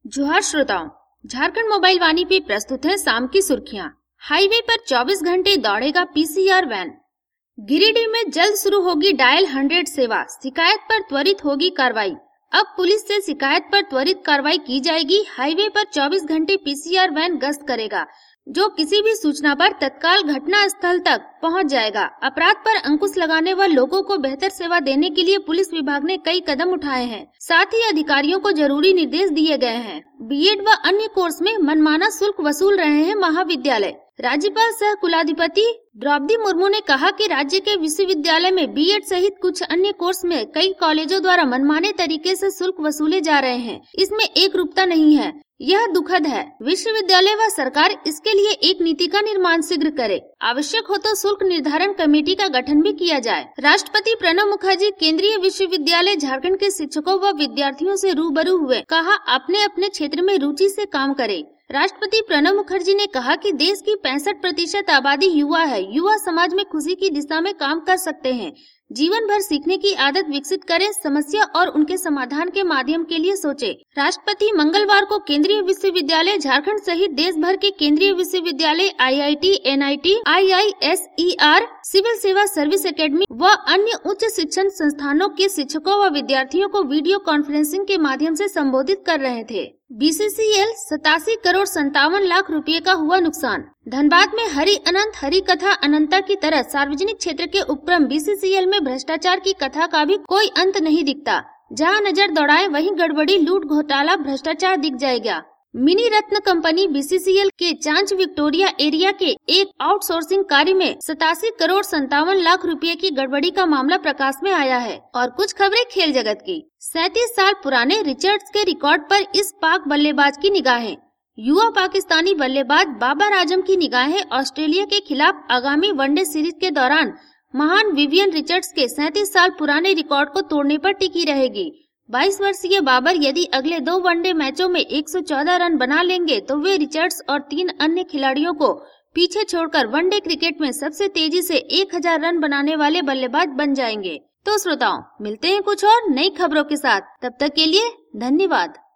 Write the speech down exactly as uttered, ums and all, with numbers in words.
जोहार श्रोताओं, झारखंड मोबाइल वाणी पे प्रस्तुत है शाम की सुर्खियां। हाईवे पर चौबीस घंटे दौड़ेगा पीसीआर वैन। गिरिडीह में जल्द शुरू होगी डायल हंड्रेड सेवा, शिकायत पर त्वरित होगी कार्रवाई। अब पुलिस से शिकायत पर त्वरित कार्रवाई की जाएगी। हाईवे पर चौबीस घंटे पीसीआर वैन गश्त करेगा, जो किसी भी सूचना पर तत्काल घटना स्थल तक पहुंच जाएगा। अपराध पर अंकुश लगाने व लोगों को बेहतर सेवा देने के लिए पुलिस विभाग ने कई कदम उठाए हैं। साथ ही अधिकारियों को जरूरी निर्देश दिए गए हैं। बीएड व अन्य कोर्स में मनमाना शुल्क वसूल रहे हैं महाविद्यालय। राज्यपाल सह कुलाधिपति द्रौपदी मुर्मू ने कहा कि राज्य के विश्वविद्यालय में बीएड सहित कुछ अन्य कोर्स में कई कॉलेजों द्वारा मनमाने तरीके से शुल्क वसूले जा रहे हैं। इसमें एक रूपता नहीं है, यह दुखद है। विश्वविद्यालय व सरकार इसके लिए एक नीति का निर्माण शीघ्र करे। आवश्यक हो तो शुल्क निर्धारण कमेटी का गठन भी किया जाए। राष्ट्रपति प्रणब मुखर्जी केंद्रीय विश्वविद्यालय झारखंड के शिक्षकों व विद्यार्थियों से रूबरू हुए। कहा, अपने अपने क्षेत्र में रुचि से काम करें। राष्ट्रपति प्रणब मुखर्जी ने कहा कि देश की पैंसठ प्रतिशत आबादी युवा है। युवा समाज में खुशी की दिशा में काम कर सकते हैं। जीवन भर सीखने की आदत विकसित करें, समस्या और उनके समाधान के माध्यम के लिए सोचें। राष्ट्रपति मंगलवार को केंद्रीय विश्वविद्यालय झारखंड सहित देश भर के केंद्रीय विश्वविद्यालय आईआईटी, एनआईटी, आईआईएसईआर, सिविल सेवा सर्विस एकेडमी व अन्य उच्च शिक्षण संस्थानों के शिक्षकों व विद्यार्थियों को वीडियो कॉन्फ्रेंसिंग के माध्यम से संबोधित कर रहे थे। बीसीसीएल सतासी करोड़ संतावन लाख रुपए का हुआ नुकसान। धनबाद में हरि अनंत हरि कथा अनंता की तरह सार्वजनिक क्षेत्र के उपक्रम बीसीसीएल में भ्रष्टाचार की कथा का भी कोई अंत नहीं दिखता। जहां नजर दौड़ाए वहीं गड़बड़ी, लूट, घोटाला, भ्रष्टाचार दिख जाएगा। मिनी रत्न कंपनी बीसीसीएल के चांच विक्टोरिया एरिया के एक आउटसोर्सिंग कार्य में सतासी करोड़ संतावन लाख रुपए की गड़बड़ी का मामला प्रकाश में आया है। और कुछ खबरें खेल जगत की। सैंतीस साल पुराने रिचर्ड्स के रिकॉर्ड पर इस पाक बल्लेबाज की निगाहें। युवा पाकिस्तानी बल्लेबाज बाबर आजम की निगाहें ऑस्ट्रेलिया के खिलाफ आगामी वनडे सीरीज के दौरान महान विवियन रिचर्ड्स के सैंतीस साल पुराने रिकॉर्ड को तोड़ने पर टिकी रहेगी। बाईस वर्षीय बाबर यदि अगले दो वनडे मैचों में एक सौ चौदह रन बना लेंगे तो वे रिचर्ड्स और तीन अन्य खिलाड़ियों को पीछे छोड़कर वनडे क्रिकेट में सबसे तेजी से एक हजार रन बनाने वाले बल्लेबाज बन जाएंगे। तो श्रोताओं, मिलते हैं कुछ और नई खबरों के साथ। तब तक के लिए धन्यवाद।